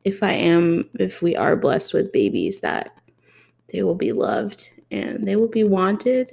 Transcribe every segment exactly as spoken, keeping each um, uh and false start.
if I am, if we are blessed with babies, that they will be loved and they will be wanted.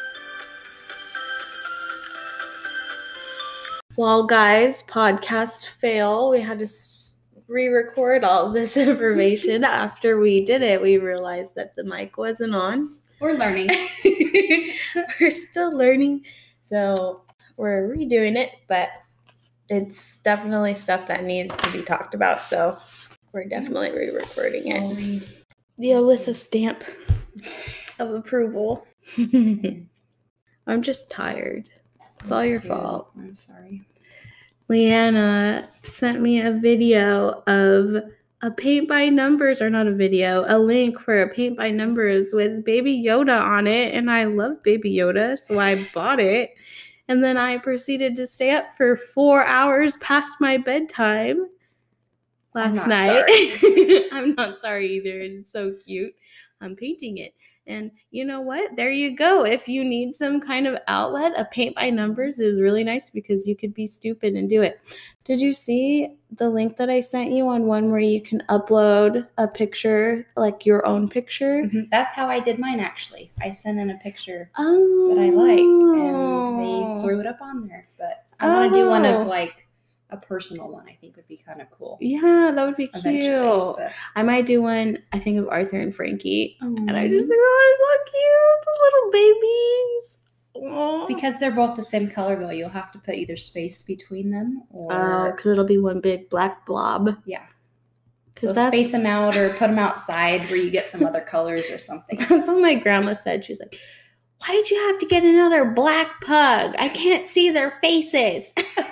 Well, guys, podcast fail. We had to re-record all this information. After we did it, we realized that the mic wasn't on. We're learning. We're still learning. So we're redoing it, but it's definitely stuff that needs to be talked about. So we're definitely re-recording it. The Alyssa stamp of approval. I'm just tired. It's all your fault. I'm sorry. Leanna sent me a video of a paint by numbers, or not a video, a link for a paint by numbers with Baby Yoda on it. And I love Baby Yoda, so I bought it. And then I proceeded to stay up for four hours past my bedtime last I'm not night. sorry. I'm not sorry either. It's so cute. I'm painting it. And you know what? There you go. If you need some kind of outlet, a paint by numbers is really nice because you could be stupid and do it. Did you see the link that I sent you on one where you can upload a picture, like your own picture? Mm-hmm. That's how I did mine, actually. I sent in a picture Oh. that I liked, and they threw it up on there. But I want to Oh. do one of, like, a personal one. I think would be kind of cool. Yeah, that would be cute. But I might do one, I think, of Arthur and Frankie. Aww. And I just think that is so cute. The little babies. Aww. Because they're both the same color, though, you'll have to put either space between them or... Oh, because it'll be one big black blob. Yeah. So that's... space them out or put them outside where you get some other colors or something. That's what my grandma said. She's like, why did you have to get another black pug? I can't see their faces.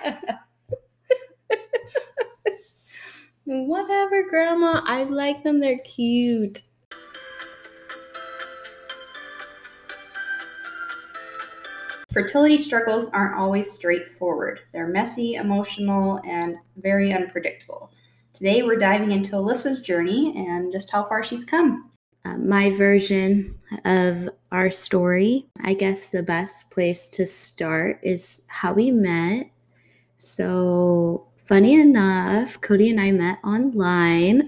Whatever, Grandma. I like them. They're cute. Fertility struggles aren't always straightforward. They're messy, emotional, and very unpredictable. Today, we're diving into Alyssa's journey and just how far she's come. Uh, my version of our story, I guess the best place to start is how we met. So... funny enough, Cody and I met online.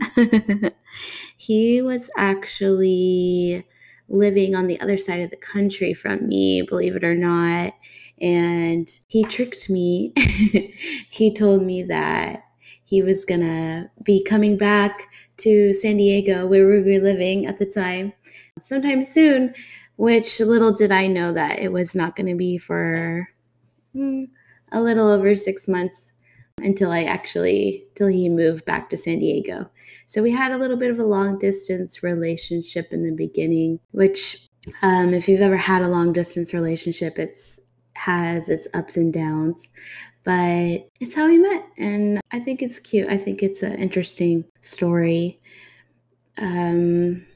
He was actually living on the other side of the country from me, believe it or not. And he tricked me. He told me that he was going to be coming back to San Diego, where we were living at the time, sometime soon, which little did I know that it was not going to be for mm, a little over six months. Until I actually, till he moved back to San Diego. So we had a little bit of a long distance relationship in the beginning, which um, if you've ever had a long distance relationship, it's has its ups and downs, but it's how we met. And I think it's cute. I think it's an interesting story. Um,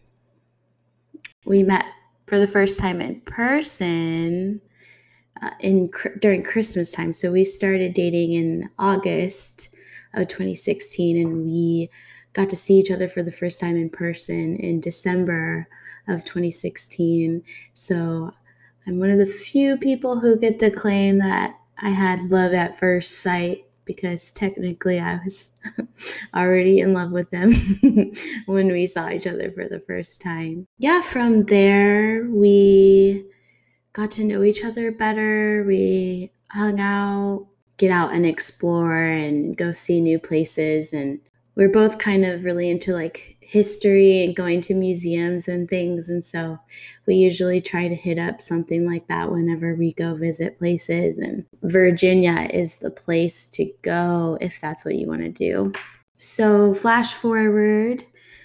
we met for the first time in person Uh, in during Christmas time. So we started dating in August of twenty sixteen, and we got to see each other for the first time in person in December of twenty sixteen. So I'm one of the few people who get to claim that I had love at first sight, because technically I was already in love with them when we saw each other for the first time. Yeah, from there we got to know each other better. We hung out, get out and explore and go see new places. And we're both kind of really into like history and going to museums and things. And so we usually try to hit up something like that whenever we go visit places. And Virginia is the place to go if that's what you want to do. So flash forward,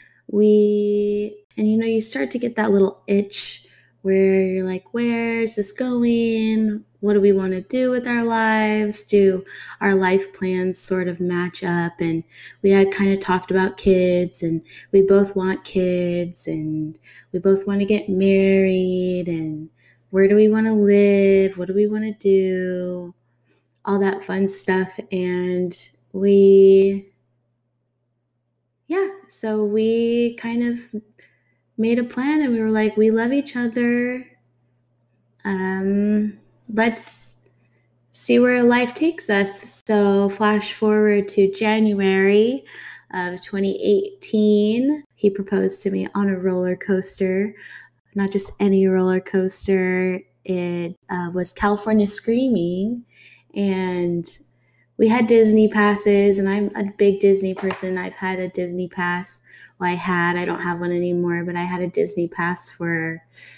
we, and you know, you start to get that little itch where you're like, where is this going? What do we want to do with our lives? Do our life plans sort of match up? And we had kind of talked about kids, and we both want kids, and we both want to get married, and where do we want to live? What do we want to do? All that fun stuff. And we, yeah, so we kind of made a plan, and we were like, we love each other. Um, let's see where life takes us. So flash forward to January of twenty eighteen. He proposed to me on a roller coaster, not just any roller coaster. It uh, was California Screaming, and we had Disney passes, and I'm a big Disney person. I've had a Disney pass. Well, I had, I don't have one anymore, but I had a Disney pass for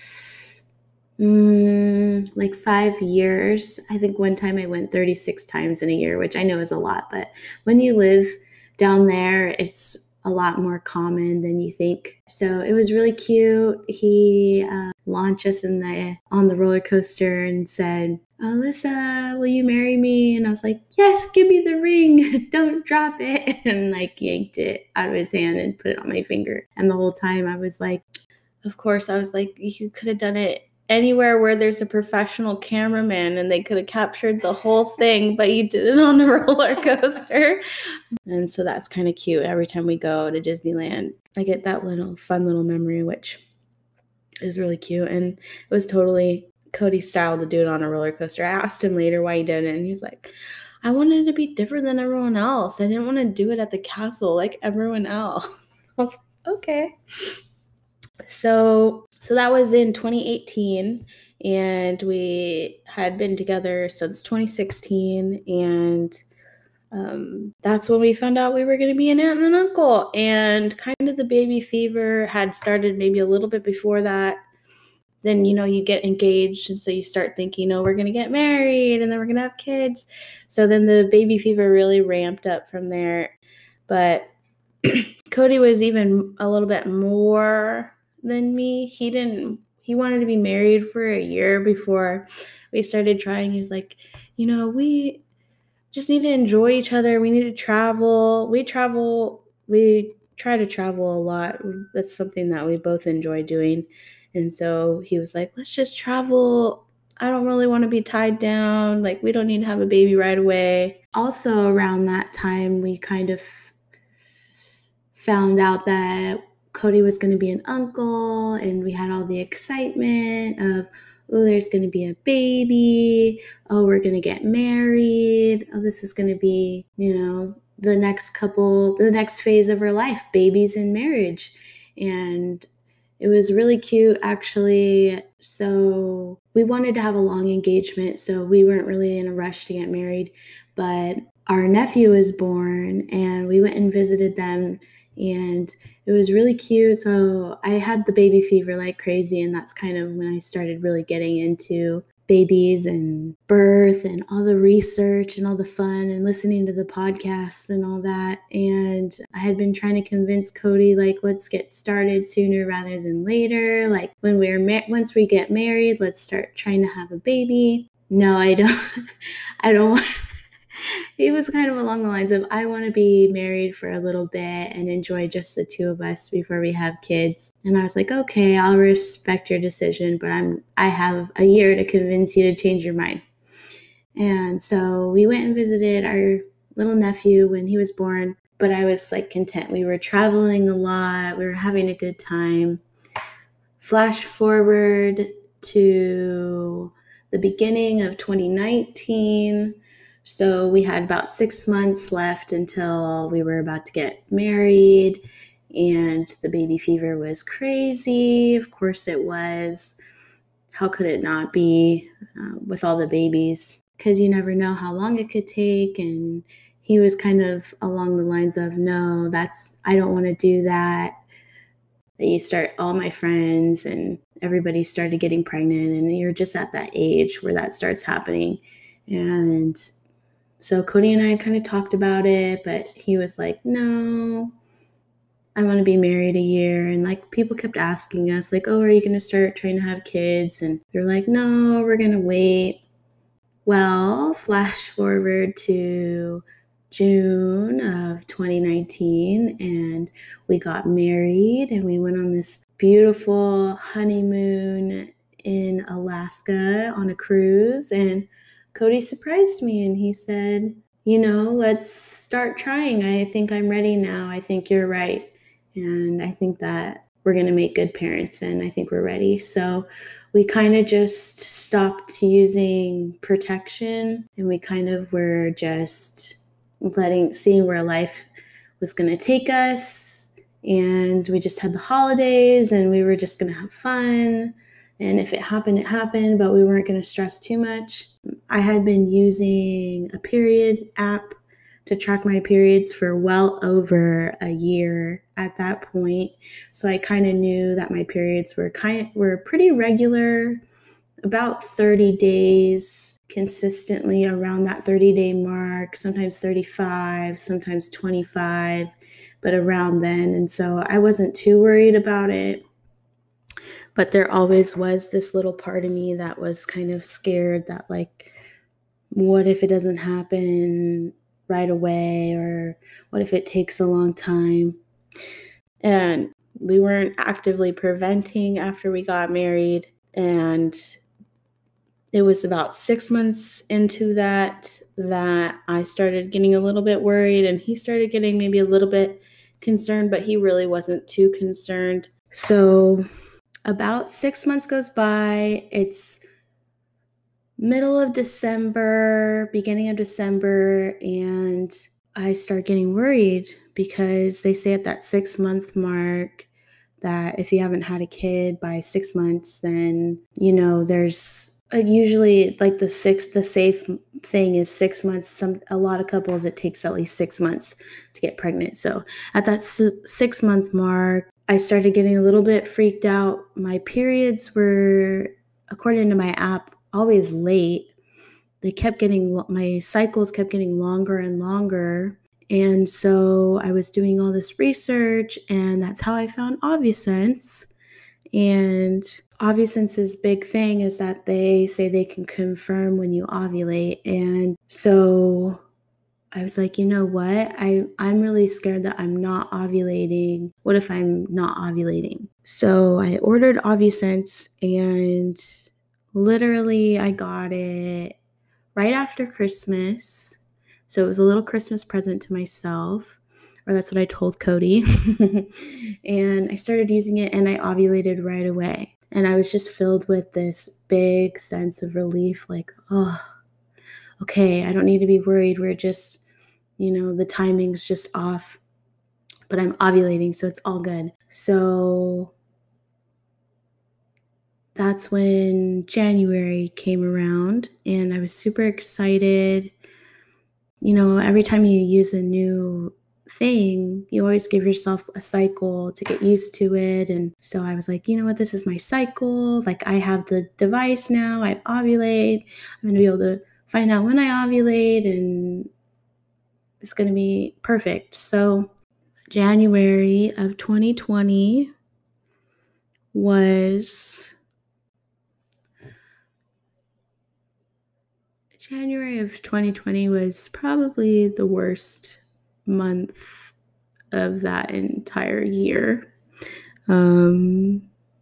mm, like five years. I think one time I went thirty-six times in a year, which I know is a lot, but when you live down there, it's a lot more common than you think. So it was really cute. He uh, launched us in the on the roller coaster and said, "Alyssa, will you marry me?" And I was like, "Yes, give me the ring. Don't drop it." And like yanked it out of his hand and put it on my finger. And the whole time I was like, of course, I was like, you could have done it anywhere where there's a professional cameraman and they could have captured the whole thing, but you did it on a roller coaster. And so that's kind of cute. Every time we go to Disneyland, I get that little fun little memory, which is really cute. And it was totally Cody's style to do it on a roller coaster. I asked him later why he did it, and he was like, I wanted to be different than everyone else. I didn't want to do it at the castle like everyone else. I was like, okay. So, so that was in twenty eighteen, and we had been together since twenty sixteen, and um, that's when we found out we were going to be an aunt and an uncle. And kind of the baby fever had started maybe a little bit before that. Then, you know, you get engaged, and so you start thinking, oh, we're going to get married, and then we're going to have kids. So then the baby fever really ramped up from there. But Cody was even a little bit more than me. He didn't, he wanted to be married for a year before we started trying. He was like, you know, we just need to enjoy each other. We need to travel. We travel, we try to travel a lot. That's something that we both enjoy doing. And so he was like, let's just travel. I don't really want to be tied down. Like, we don't need to have a baby right away. Also, around that time, we kind of found out that Cody was going to be an uncle, and we had all the excitement of, oh, there's going to be a baby. Oh, we're going to get married. Oh, this is going to be, you know, the next couple, the next phase of our life, babies and marriage. And it was really cute, actually. So we wanted to have a long engagement, so we weren't really in a rush to get married. But our nephew was born, and we went and visited them, and it was really cute. So I had the baby fever like crazy, and that's kind of when I started really getting into babies and birth and all the research and all the fun and listening to the podcasts and all that. And I had been trying to convince Cody, like, let's get started sooner rather than later. Like, when we're ma- once we get married, let's start trying to have a baby. No, I don't. I don't want. He was kind of along the lines of, I want to be married for a little bit and enjoy just the two of us before we have kids. And I was like, okay, I'll respect your decision, but I'm I have a year to convince you to change your mind. And so we went and visited our little nephew when he was born, but I was like content. We were traveling a lot. We were having a good time. Flash forward to the beginning of twenty nineteen. So we had about six months left until we were about to get married, and the baby fever was crazy. Of course it was. How could it not be uh, with all the babies? Because you never know how long it could take. And he was kind of along the lines of, no, that's, I don't want to do that. That you start, all my friends and everybody started getting pregnant, and you're just at that age where that starts happening. And so Cody and I kind of talked about it, but he was like, no, I want to be married a year. And like, people kept asking us, like, oh, are you going to start trying to have kids? And you're like, no, we're going to wait. Well, flash forward to June of twenty nineteen, and we got married, and we went on this beautiful honeymoon in Alaska on a cruise. And Cody surprised me, and he said, you know, let's start trying. I think I'm ready now. I think you're right. And I think that we're going to make good parents, and I think we're ready. So we kind of just stopped using protection, and we kind of were just letting, seeing where life was going to take us, and we just had the holidays and we were just going to have fun. And if it happened, it happened, but we weren't going to stress too much. I had been using a period app to track my periods for well over a year at that point. So I kind of knew that my periods were kind of, were pretty regular, about thirty days consistently around that thirty day mark, sometimes thirty-five, sometimes twenty-five, but around then. And so I wasn't too worried about it. But there always was this little part of me that was kind of scared that, like, what if it doesn't happen right away? Or what if it takes a long time? And we weren't actively preventing after we got married. And it was about six months into that that I started getting a little bit worried, and he started getting maybe a little bit concerned, but he really wasn't too concerned. So about six months goes by. It's middle of December, beginning of December, and I start getting worried because they say at that six month mark that if you haven't had a kid by six months, then, you know, there's uh, usually like the sixth, the safe thing is six months. Some, a lot of couples, it takes at least six months to get pregnant. So at that s- six month mark, I started getting a little bit freaked out. My periods were, according to my app, always late. They kept getting, my cycles kept getting longer and longer. And so I was doing all this research, and that's how I found OvuSense. And OvuSense's big thing is that they say they can confirm when you ovulate. And so I was like, you know what? I, I'm really scared that I'm not ovulating. What if I'm not ovulating? So I ordered OvuSense, and literally I got it right after Christmas. So it was a little Christmas present to myself, or that's what I told Cody. And I started using it, and I ovulated right away. And I was just filled with this big sense of relief, like, oh, okay, I don't need to be worried. We're just, you know, the timing's just off, but I'm ovulating, so it's all good. So that's when January came around, and I was super excited. You know, every time you use a new thing, you always give yourself a cycle to get used to it. And so I was like, you know what, this is my cycle. Like, I have the device now. I ovulate. I'm going to be able to find out when I ovulate, and it's going to be perfect. So January of twenty twenty was January of twenty twenty was probably the worst month of that entire year. Um,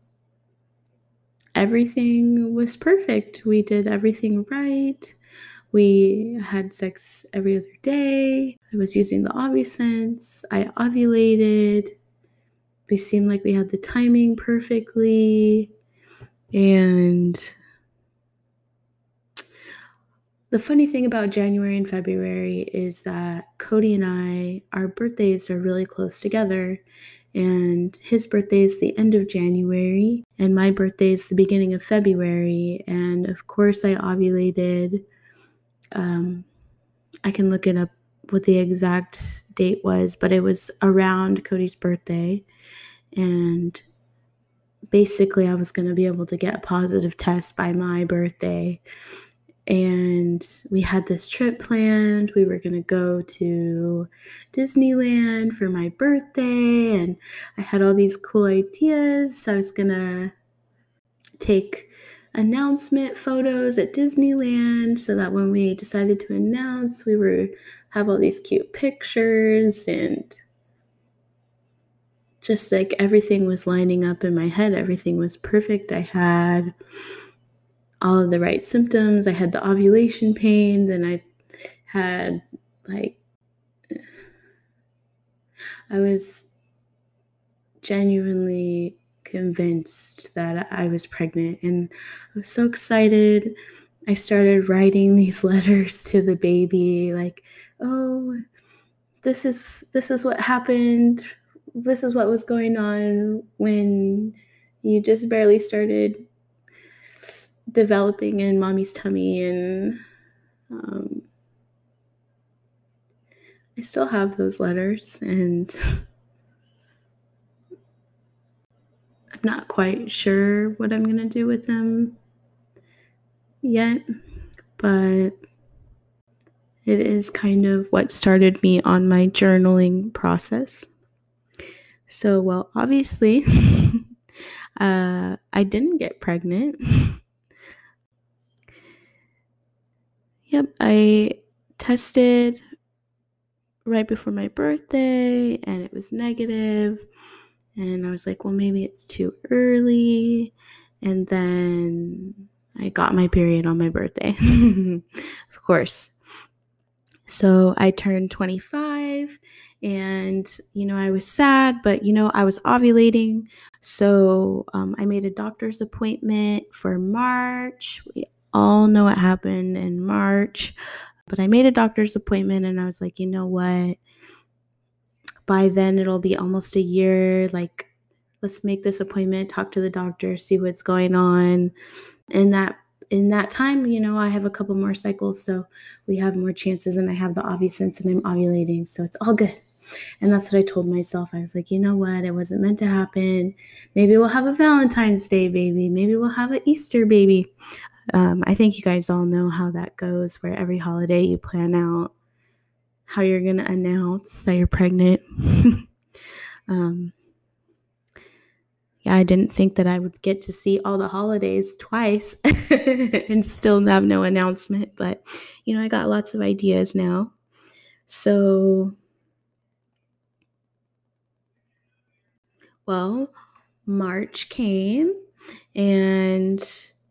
everything was perfect. We did everything right. We had sex every other day. I was using the OvuSense. I ovulated. We seemed like we had the timing perfectly. And the funny thing about January and February is that Cody and I, our birthdays are really close together. And his birthday is the end of January, and my birthday is the beginning of February. And of course, I ovulated. Um, I can look it up what the exact date was, but it was around Cody's birthday. And basically, I was going to be able to get a positive test by my birthday. And we had this trip planned. We were going to go to Disneyland for my birthday, and I had all these cool ideas. I was going to take announcement photos at Disneyland so that when we decided to announce, we were have all these cute pictures, and just like everything was lining up in my head. Everything was perfect. I had all of the right symptoms. I had the ovulation pain. Then I had like, I was genuinely convinced that I was pregnant, and I was so excited. I started writing these letters to the baby, like, oh, this is this is what happened. This is what was going on when you just barely started developing in mommy's tummy. And um, I still have those letters, and I'm not quite sure what I'm going to do with them yet, but it is kind of what started me on my journaling process. So, well, obviously, uh, I didn't get pregnant. Yep, I tested right before my birthday, and it was negative. And I was like, well, maybe it's too early. And then I got my period on my birthday, of course. So I turned twenty-five, and, you know, I was sad, but, you know, I was ovulating. So um, I made a doctor's appointment for March. We all know what happened in March, but I made a doctor's appointment, and I was like, you know what? By then it'll be almost a year. Like, let's make this appointment, talk to the doctor, see what's going on. And that in that time, you know, I have a couple more cycles, so we have more chances, and I have the Ovisense, and I'm ovulating, so it's all good. And that's what I told myself. I was like, you know what? It wasn't meant to happen. Maybe we'll have a Valentine's Day baby. Maybe we'll have an Easter baby. Um, I think you guys all know how that goes, where every holiday you plan out how you're going to announce that you're pregnant. um, yeah, I didn't think that I would get to see all the holidays twice and still have no announcement. But, you know, I got lots of ideas now. So, well, March came, and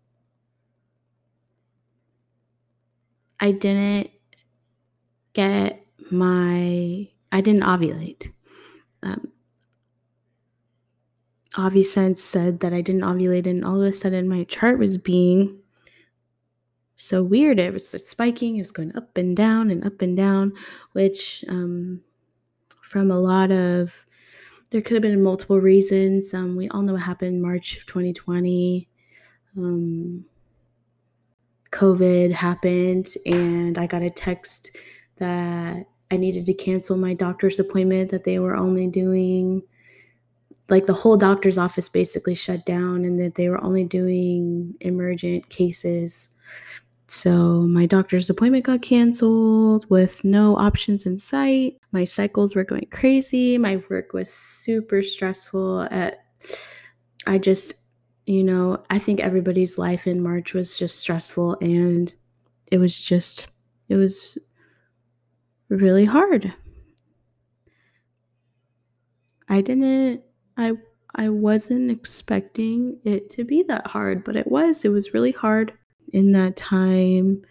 I didn't get my, I didn't ovulate. Um, Ovisense said that I didn't ovulate, and all of a sudden my chart was being so weird. It was spiking. It was going up and down and up and down, which um, from a lot of, there could have been multiple reasons. Um, we all know what happened in March of twenty twenty. Um, COVID happened, and I got a text that I needed to cancel my doctor's appointment, that they were only doing, like, the whole doctor's office basically shut down, and that they were only doing emergent cases. So my doctor's appointment got canceled with no options in sight. My cycles were going crazy. My work was super stressful. At, I just, you know, I think everybody's life in March was just stressful, and it was just, it was really hard. I didn't, I, I wasn't expecting it to be that hard, but it was. It was really hard. In that time,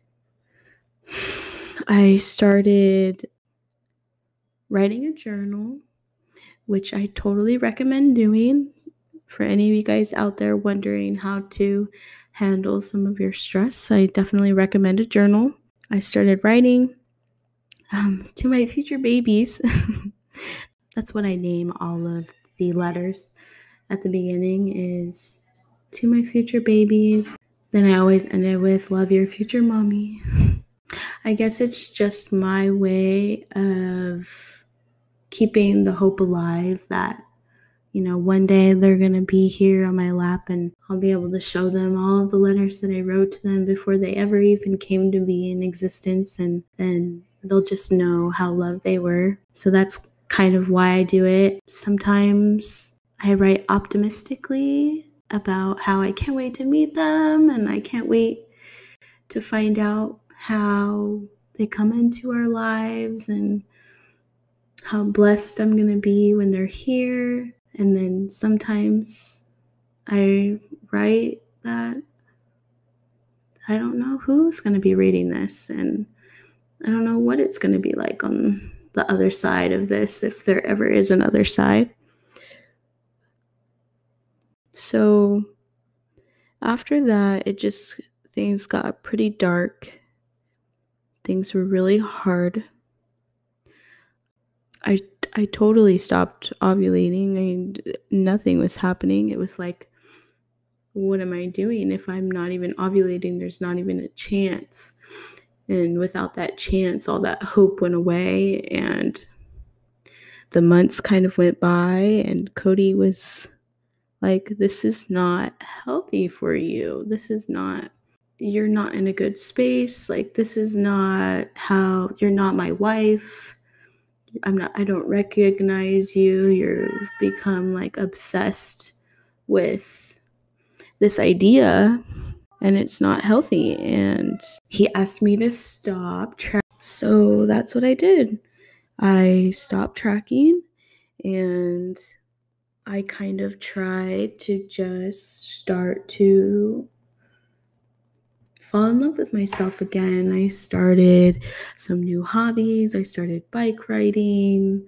I started writing a journal, which I totally recommend doing for any of you guys out there wondering how to handle some of your stress. I definitely recommend a journal. I started writing um, to my future babies. That's what I name all of the letters at the beginning, is to my future babies. Then I always end it with, love your future mommy. I guess it's just my way of keeping the hope alive that, you know, one day they're going to be here on my lap, and I'll be able to show them all of the letters that I wrote to them before they ever even came to be in existence, and then they'll just know how loved they were. So that's kind of why I do it. Sometimes I write optimistically about how I can't wait to meet them, and I can't wait to find out how they come into our lives, and how blessed I'm going to be when they're here. And then sometimes I write that I don't know who's going to be reading this, and I don't know what it's going to be like on the other side of this, if there ever is an other side. So after that, it just, things got pretty dark. Things were really hard. I I totally stopped ovulating. I nothing was happening. It was like, what am I doing? If I'm not even ovulating, there's not even a chance. And without that chance, all that hope went away, and the months kind of went by, and Cody was like, this is not healthy for you. This is not, you're not in a good space. Like, this is not how, you're not my wife. I'm not, I don't recognize you. You've become like obsessed with this idea, and it's not healthy. And he asked me to stop track. So that's what I did. I stopped tracking, and I kind of tried to just start to fall in love with myself again. I started some new hobbies. I started bike riding.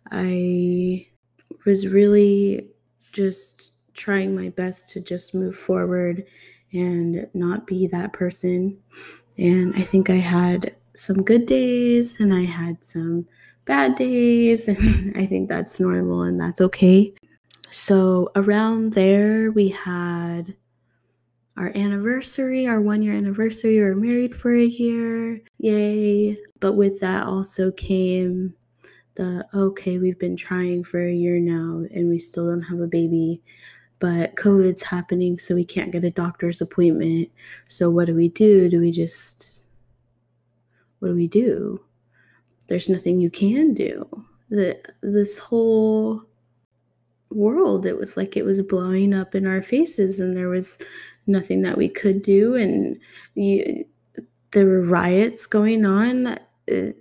I was really just trying my best to just move forward and not be that person. And I think I had some good days and I had some bad days, and I think that's normal and that's okay. So around there, we had our anniversary, our one year anniversary. We were married for a year. Yay. But with that also came the, okay, we've been trying for a year now and we still don't have a baby, but COVID's happening, so we can't get a doctor's appointment. So what do we do? Do we just, what do we do? There's nothing you can do. The, this whole world, it was like it was blowing up in our faces, and there was nothing that we could do. And you, there were riots going on. It,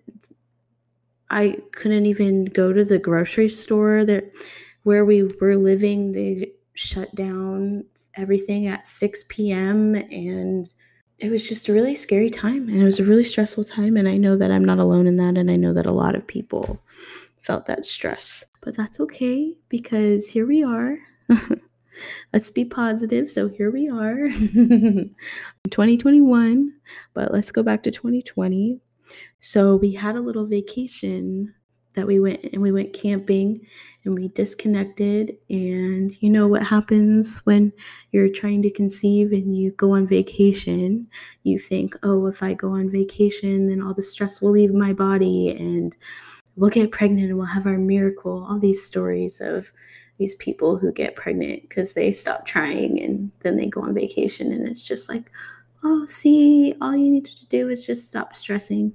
I couldn't even go to the grocery store there where we were living. They shut down everything at six p.m. and it was just a really scary time, and it was a really stressful time. And I know that I'm not alone in that, and I know that a lot of people felt that stress. But that's okay, because here we are. Let's be positive. So here we are. twenty twenty-one, but let's go back to twenty twenty. So we had a little vacation that we went, and we went camping, and we disconnected. And you know what happens when you're trying to conceive and you go on vacation? You think, oh, if I go on vacation, then all the stress will leave my body and we'll get pregnant and we'll have our miracle. All these stories of these people who get pregnant because they stop trying and then they go on vacation, and it's just like, oh, see, all you need to do is just stop stressing.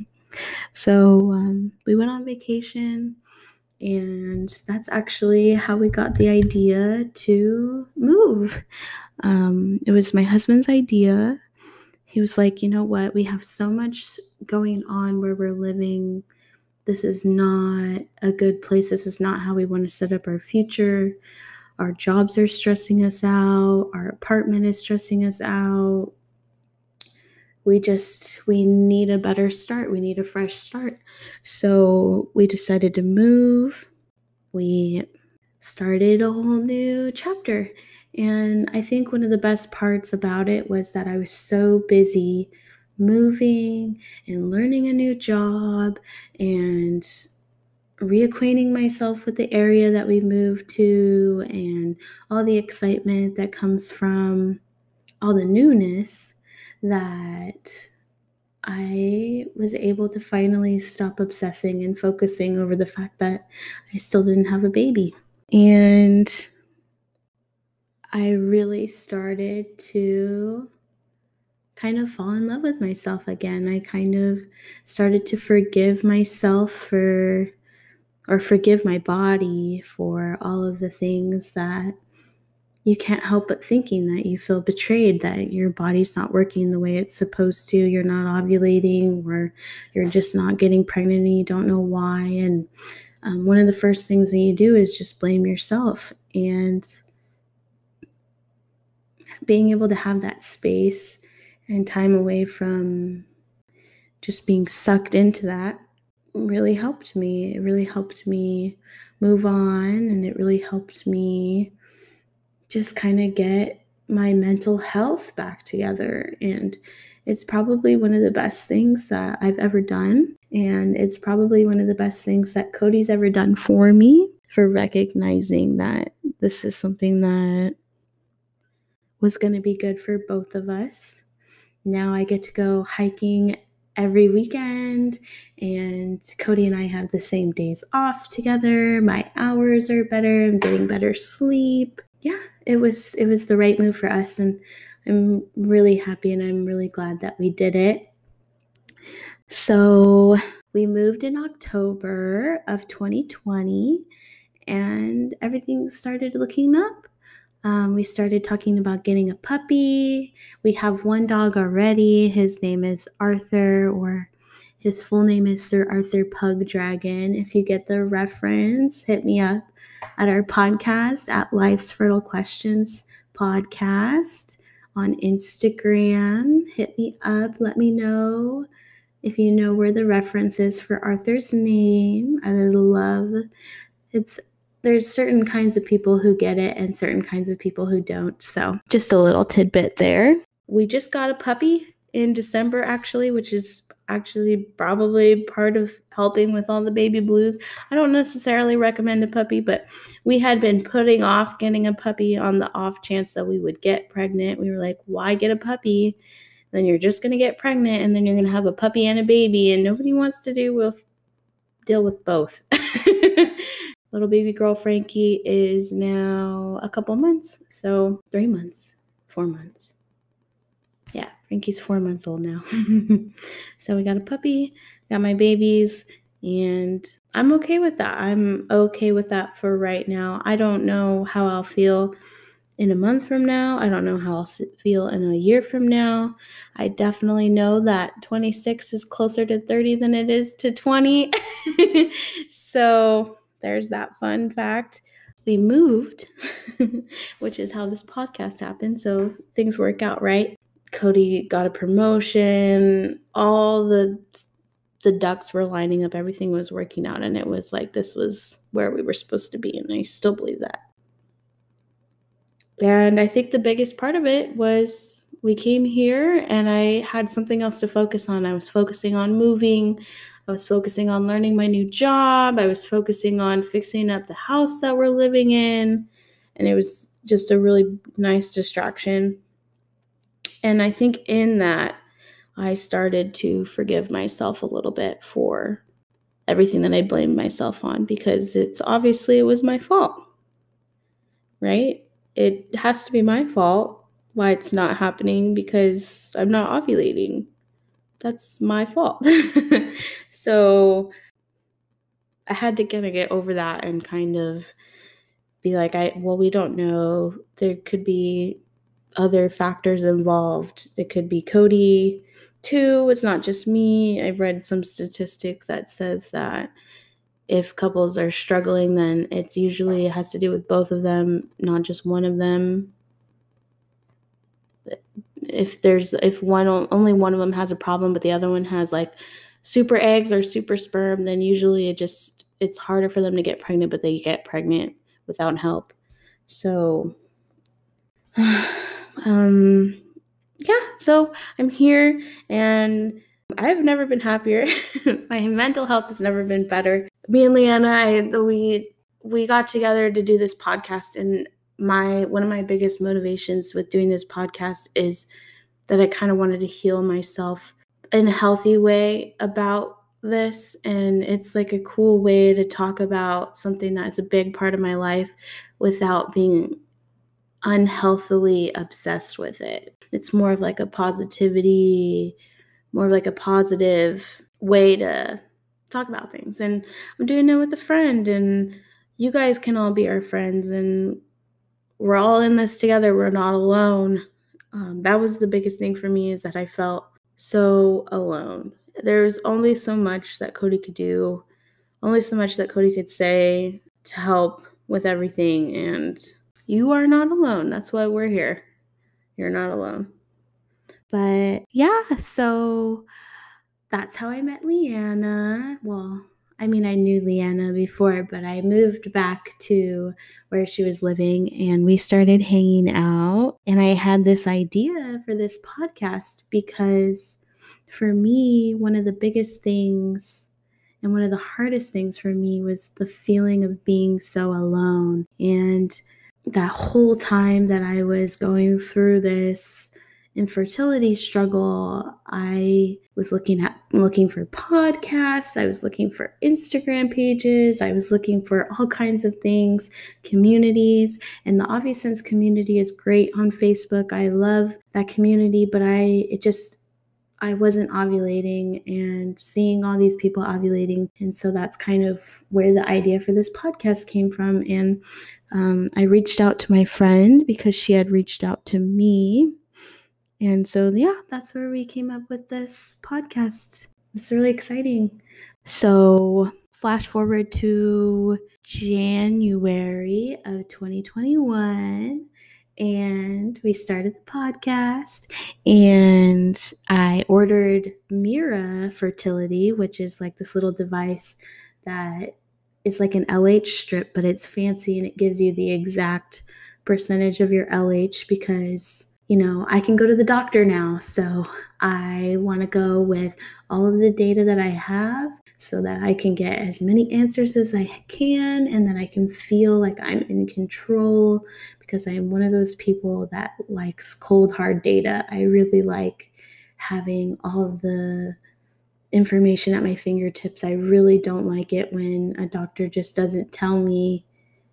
So um, we went on vacation, and that's actually how we got the idea to move. Um, it was my husband's idea. He was like, you know what? We have so much going on where we're living. This is not a good place. This is not how we want to set up our future. Our jobs are stressing us out. Our apartment is stressing us out. We just, we need a better start. We need a fresh start. So we decided to move. We started a whole new chapter. And I think one of the best parts about it was that I was so busy moving and learning a new job and reacquainting myself with the area that we moved to and all the excitement that comes from all the newness, that I was able to finally stop obsessing and focusing over the fact that I still didn't have a baby. And I really started to kind of fall in love with myself again. I kind of started to forgive myself for, or forgive my body for all of the things that you can't help but thinking, that you feel betrayed, that your body's not working the way it's supposed to. You're not ovulating, or you're just not getting pregnant and you don't know why. And um, one of the first things that you do is just blame yourself. And being able to have that space and time away from just being sucked into that really helped me. It really helped me move on, and it really helped me just kind of get my mental health back together. And It's probably one of the best things that I've ever done. And it's probably one of the best things that Cody's ever done for me, for recognizing that this is something that was going to be good for both of us. Now I get to go hiking every weekend, and Cody and I have the same days off together. My hours are better. I'm getting better sleep. Yeah, it was it was the right move for us, and I'm really happy and I'm really glad that we did it. So we moved in October of twenty twenty, and everything started looking up. Um, we started talking about getting a puppy. We have one dog already. His name is Arthur, or his full name is Sir Arthur Pug Dragon. If you get the reference, hit me up at our podcast at Life's Fertile Questions Podcast on Instagram. Hit me up. Let me know if you know where the reference is for Arthur's name. I would love it's there's certain kinds of people who get it and certain kinds of people who don't. So just a little tidbit there. We just got a puppy in December, actually, which is actually probably part of helping with all the baby blues. I don't necessarily recommend a puppy, but we had been putting off getting a puppy on the off chance that we would get pregnant. We were like, why get a puppy? Then you're just going to get pregnant, and then you're going to have a puppy and a baby, and nobody wants to do with deal with both. Little baby girl Frankie is now a couple months, so three months, four months. Yeah, Frankie's four months old now. So we got a puppy, got my babies, and I'm okay with that. I'm okay with that for right now. I don't know how I'll feel in a month from now. I don't know how I'll feel in a year from now. I definitely know that twenty-six is closer to thirty than it is to twenty. So there's that fun fact. We moved, which is how this podcast happened. So things work out right. Cody got a promotion. All the the ducks were lining up. Everything was working out. And it was like this was where we were supposed to be. And I still believe that. And I think the biggest part of it was we came here and I had something else to focus on. I was focusing on moving. I was focusing on learning my new job. I was focusing on fixing up the house that we're living in. And it was just a really nice distraction. And I think in that, I started to forgive myself a little bit for everything that I blamed myself on, because it's obviously it was my fault, right? It has to be my fault why it's not happening, because I'm not ovulating. That's my fault. So I had to kind of get over that and kind of be like, I well, we don't know. There could be other factors involved. It could be Cody too. It's not just me. I read some statistic that says that if couples are struggling, then it's usually it has to do with both of them, not just one of them. If there's if one only one of them has a problem, but the other one has like super eggs or super sperm, then usually it just it's harder for them to get pregnant, but they get pregnant without help. So, um, yeah. So I'm here, and I've never been happier. My mental health has never been better. Me and Leanna, I, we we got together to do this podcast, and my one of my biggest motivations with doing this podcast is that I kind of wanted to heal myself in a healthy way about this, and it's like a cool way to talk about something that's a big part of my life without being unhealthily obsessed with it. It's more of like a positivity, more of like a positive way to talk about things. And I'm doing it with a friend, and you guys can all be our friends, and we're all in this together. We're not alone. Um, that was the biggest thing for me, is that I felt so alone. There's only so much that Cody could do, only so much that Cody could say to help with everything. And you are not alone. That's why we're here. You're not alone. But yeah, so that's how I met Leanna. Well, I mean, I knew Leanna before, but I moved back to where she was living and we started hanging out. And I had this idea for this podcast because for me, one of the biggest things and one of the hardest things for me was the feeling of being so alone. And that whole time that I was going through this infertility struggle, I was looking at looking for podcasts, I was looking for Instagram pages, I was looking for all kinds of things, communities, and the Obvious Sense community is great on Facebook. I love that community, but I it just I wasn't ovulating and seeing all these people ovulating. And so that's kind of where the idea for this podcast came from. And um, I reached out to my friend because she had reached out to me. And so, yeah, that's where we came up with this podcast. It's really exciting. So, flash forward to January of twenty twenty-one, and we started the podcast, and I ordered Mira Fertility, which is like this little device that is like an L H strip, but it's fancy and it gives you the exact percentage of your L H because, you know, I can go to the doctor now. So I want to go with all of the data that I have so that I can get as many answers as I can and that I can feel like I'm in control, because I'm one of those people that likes cold, hard data. I really like having all of the information at my fingertips. I really don't like it when a doctor just doesn't tell me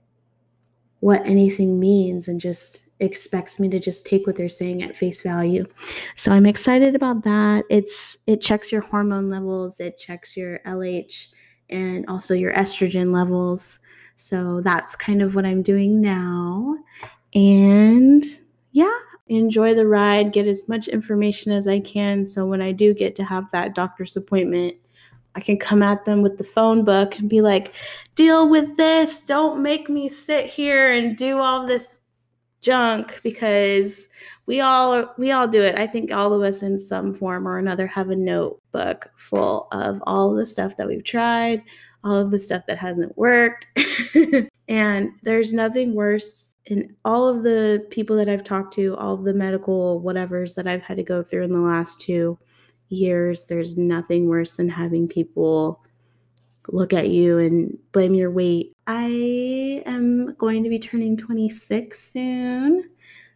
what anything means and just expects me to just take what they're saying at face value. So I'm excited about that. It's it checks your hormone levels, it checks your L H and also your estrogen levels. So that's kind of what I'm doing now. And yeah, enjoy the ride, get as much information as I can. So when I do get to have that doctor's appointment, I can come at them with the phone book and be like, deal with this. Don't make me sit here and do all this junk, because we all we all do it. I think all of us in some form or another have a notebook full of all the stuff that we've tried, all of the stuff that hasn't worked. And there's nothing worse in all of the people that I've talked to, all of the medical whatevers that I've had to go through in the last two years, there's nothing worse than having people look at you and blame your weight. I am going to be turning twenty-six soon.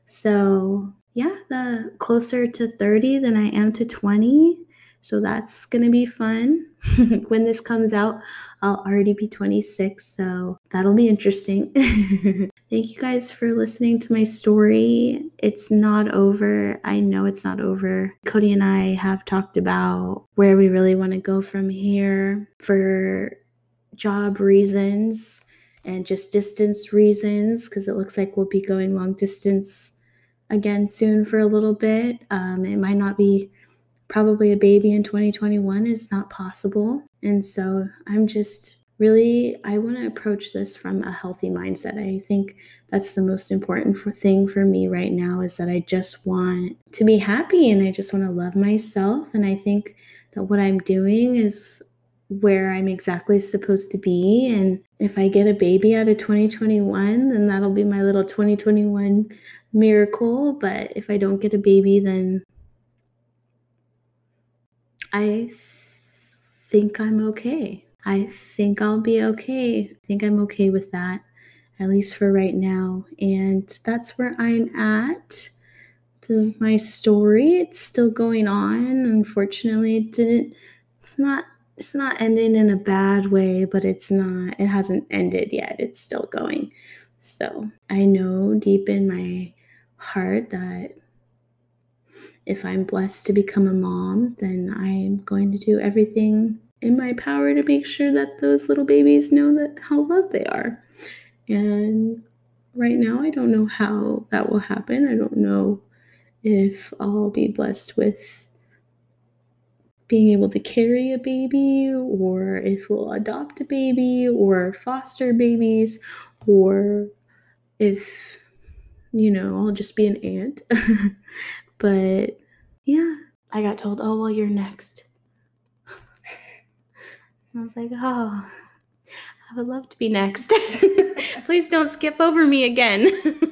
So yeah, the closer to thirty than I am to twenty. So that's going to be fun. When this comes out, I'll already be twenty-six. So that'll be interesting. Thank you guys for listening to my story. It's not over. I know it's not over. Cody and I have talked about where we really want to go from here for job reasons and just distance reasons, because it looks like we'll be going long distance again soon for a little bit. Um, it might not be probably a baby in twenty twenty-one is not possible. And so I'm just really, I want to approach this from a healthy mindset. I think that's the most important for, thing for me right now, is that I just want to be happy and I just want to love myself. And I think that what I'm doing is where I'm exactly supposed to be. And if I get a baby out of twenty twenty-one, then that'll be my little twenty twenty-one miracle. But if I don't get a baby, then I think I'm okay. I think I'll be okay. I think I'm okay with that, at least for right now. And that's where I'm at. This is my story. It's still going on. Unfortunately, it didn't, it's not, it's not ending in a bad way, but it's not, it hasn't ended yet. It's still going. So I know deep in my heart that if I'm blessed to become a mom, then I'm going to do everything in my power to make sure that those little babies know that how loved they are. And right now, I don't know how that will happen. I don't know if I'll be blessed with being able to carry a baby, or if we'll adopt a baby or foster babies, or if, you know, I'll just be an aunt. But yeah, I got told, oh, well, you're next. I was like, oh, I would love to be next. Please don't skip over me again.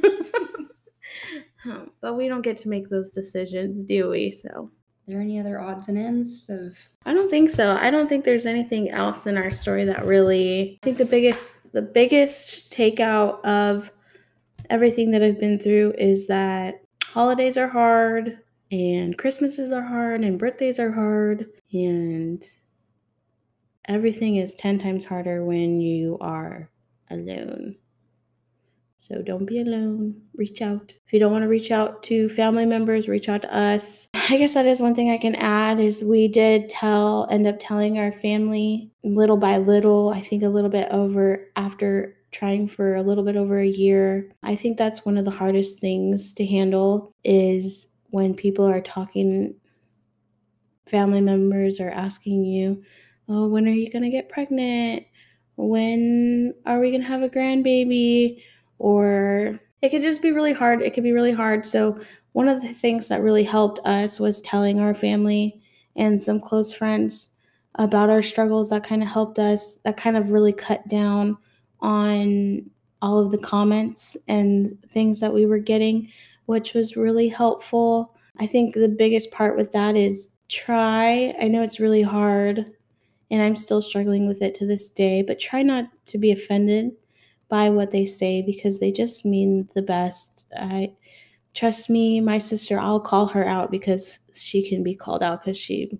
But we don't get to make those decisions, do we? So, Are there any other odds and ends of? I don't think so. I don't think there's anything else in our story that really. I think the biggest, the biggest takeout of everything that I've been through is that holidays are hard, and Christmases are hard, and birthdays are hard, and everything is ten times harder when you are alone. So don't be alone. Reach out. If you don't want to reach out to family members, reach out to us. I guess that is one thing I can add is we did tell, end up telling our family little by little, I think a little bit over after trying for a little bit over a year. I think that's one of the hardest things to handle is when people are talking, family members are asking you, oh, when are you going to get pregnant? When are we going to have a grandbaby? Or it could just be really hard. It could be really hard. So one of the things that really helped us was telling our family and some close friends about our struggles. That kind of helped us. That kind of really cut down on all of the comments and things that we were getting, which was really helpful. I think the biggest part with that is try. I know it's really hard, and I'm still struggling with it to this day, but try not to be offended by what they say because they just mean the best. I trust me, my sister, I'll call her out because she can be called out because she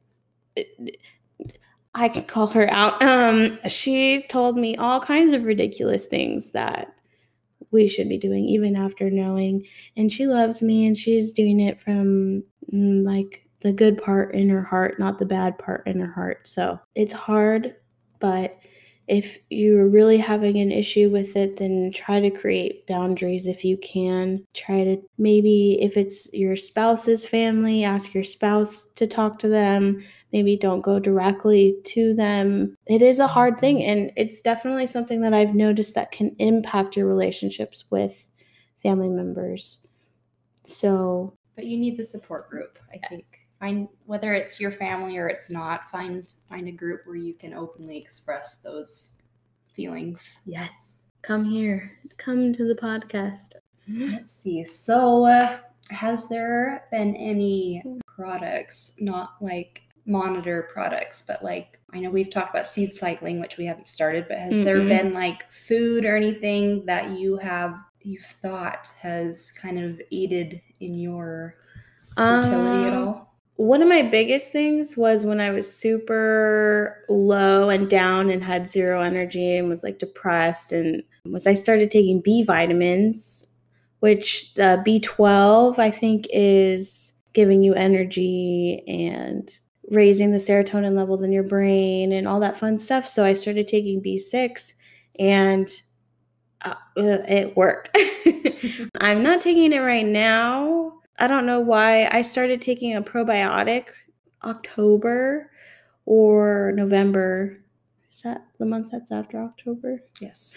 I can call her out. Um she's told me all kinds of ridiculous things that we should be doing even after knowing, and she loves me and she's doing it from mm, like the good part in her heart, not the bad part in her heart. So it's hard, but if you're really having an issue with it, then try to create boundaries if you can. Try to maybe if it's your spouse's family, ask your spouse to talk to them. Maybe don't go directly to them. It is a hard thing, and it's definitely something that I've noticed that can impact your relationships with family members. So, but you need the support group, I yes. think. Find whether it's your family or it's not, find find a group where you can openly express those feelings. Yes. Come here. Come to the podcast. Let's see. So, uh, has there been any products, not like monitor products, but like I know we've talked about seed cycling, which we haven't started, but has mm-hmm. there been like food or anything that you have you've thought has kind of aided in your fertility uh, at all? One of my biggest things was when I was super low and down and had zero energy and was like depressed, and was I started taking B vitamins, which the B twelve I think is giving you energy and raising the serotonin levels in your brain and all that fun stuff. So I started taking B six and uh, it worked. I'm not taking it right now. I don't know why. I started taking a probiotic October or November. Is that the month that's after October? Yes.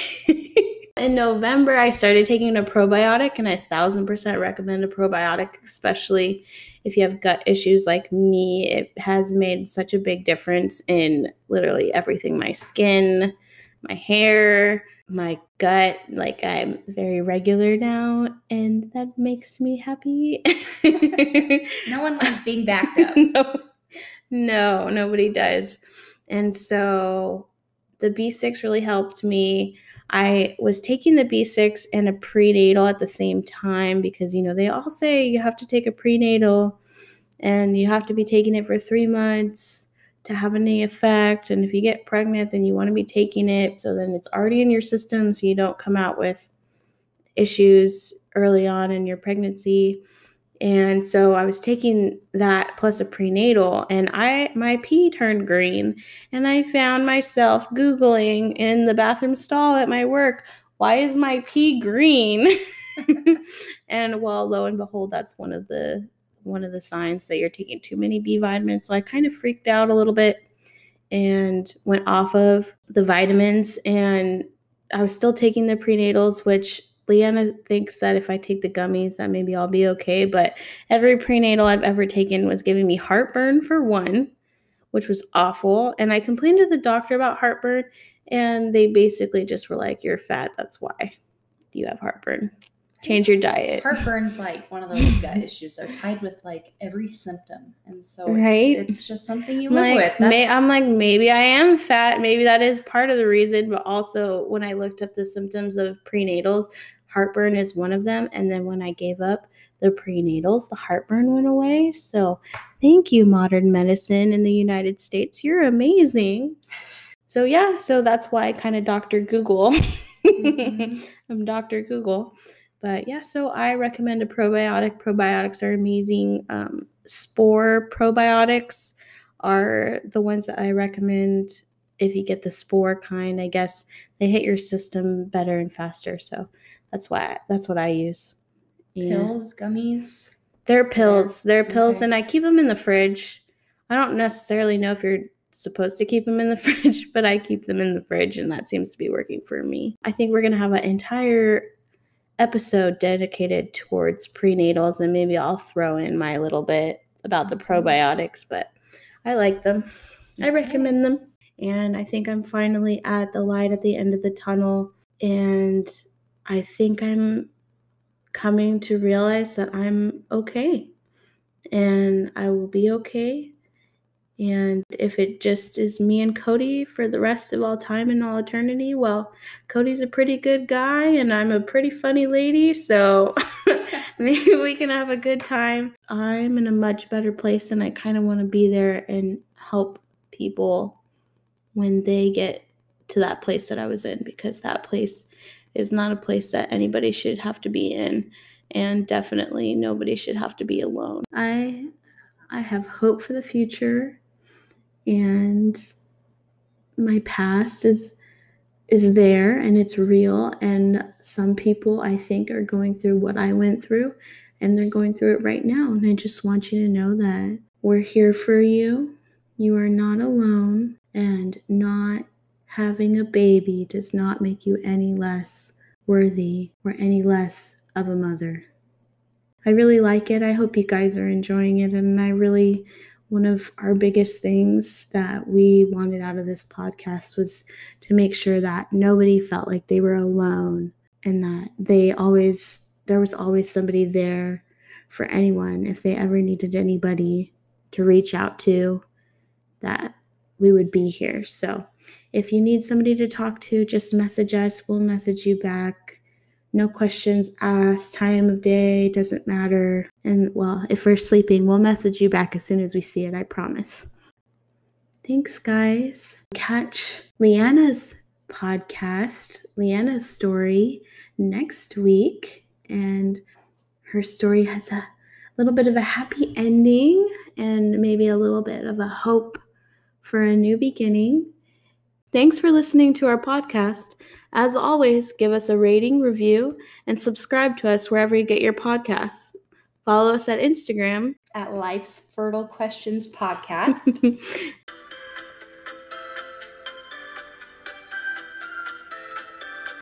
In November, I started taking a probiotic, and I thousand percent recommend a probiotic, especially if you have gut issues like me. It has made such a big difference in literally everything. My skin, my hair, my gut. Like, I'm very regular now, and that makes me happy. No one likes being backed up. No, no, nobody does. And so the B six really helped me. I was taking the B six and a prenatal at the same time because, you know, they all say you have to take a prenatal and you have to be taking it for three months to have any effect. And if you get pregnant, then you want to be taking it so then it's already in your system so you don't come out with issues early on in your pregnancy. And so I was taking that plus a prenatal, and I my pee turned green, and I found myself Googling in the bathroom stall at my work, why is my pee green? And well, lo and behold, that's one of the one of the signs that you're taking too many B vitamins. So I kind of freaked out a little bit and went off of the vitamins, and I was still taking the prenatals, which Leanna thinks that if I take the gummies, that maybe I'll be okay. But every prenatal I've ever taken was giving me heartburn for one, which was awful. And I complained to the doctor about heartburn, and they basically just were like, you're fat, that's why you have heartburn. Change your diet. Heartburn's like one of those gut issues. They're tied with like every symptom. And so right? it's, it's just something you live like, with. May, I'm like, maybe I am fat. Maybe that is part of the reason. But also when I looked up the symptoms of prenatals, heartburn is one of them. And then when I gave up the prenatals, the heartburn went away. So thank you, modern medicine in the United States. You're amazing. So yeah, so that's why I kind of Doctor Google. Mm-hmm. I'm Doctor Google. But yeah, so I recommend a probiotic. Probiotics are amazing. Um, spore probiotics are the ones that I recommend. If you get the spore kind, I guess they hit your system better and faster. So that's why that's what I use. Pills, and gummies? They're pills. They're pills, okay. And I keep them in the fridge. I don't necessarily know if you're supposed to keep them in the fridge, but I keep them in the fridge, and that seems to be working for me. I think we're going to have an entire episode dedicated towards prenatals, and maybe I'll throw in my little bit about the probiotics, but I like them. Okay. I recommend them. And I think I'm finally at the light at the end of the tunnel, and I think I'm coming to realize that I'm okay, and I will be okay. And if it just is me and Cody for the rest of all time and all eternity, well, Cody's a pretty good guy and I'm a pretty funny lady, so maybe we can have a good time. I'm in a much better place, and I kind of want to be there and help people when they get to that place that I was in, because that place is not a place that anybody should have to be in, and definitely nobody should have to be alone. I I have hope for the future. And my past is is there, and it's real, and some people I think are going through what I went through, and they're going through it right now, and I just want you to know that we're here for you. You are not alone, and not having a baby does not make you any less worthy or any less of a mother. I really like it. I hope you guys are enjoying it, and I really One of our biggest things that we wanted out of this podcast was to make sure that nobody felt like they were alone, and that they always, there was always somebody there for anyone. If they ever needed anybody to reach out to, that we would be here. So if you need somebody to talk to, just message us. We'll message you back. No questions asked, time of day, doesn't matter. And well, if we're sleeping, we'll message you back as soon as we see it, I promise. Thanks, guys. Catch Leanna's podcast, Leanna's story, next week. And her story has a little bit of a happy ending and maybe a little bit of a hope for a new beginning. Thanks for listening to our podcast. As always, give us a rating, review, and subscribe to us wherever you get your podcasts. Follow us at Instagram at Life's Fertile Questions Podcast.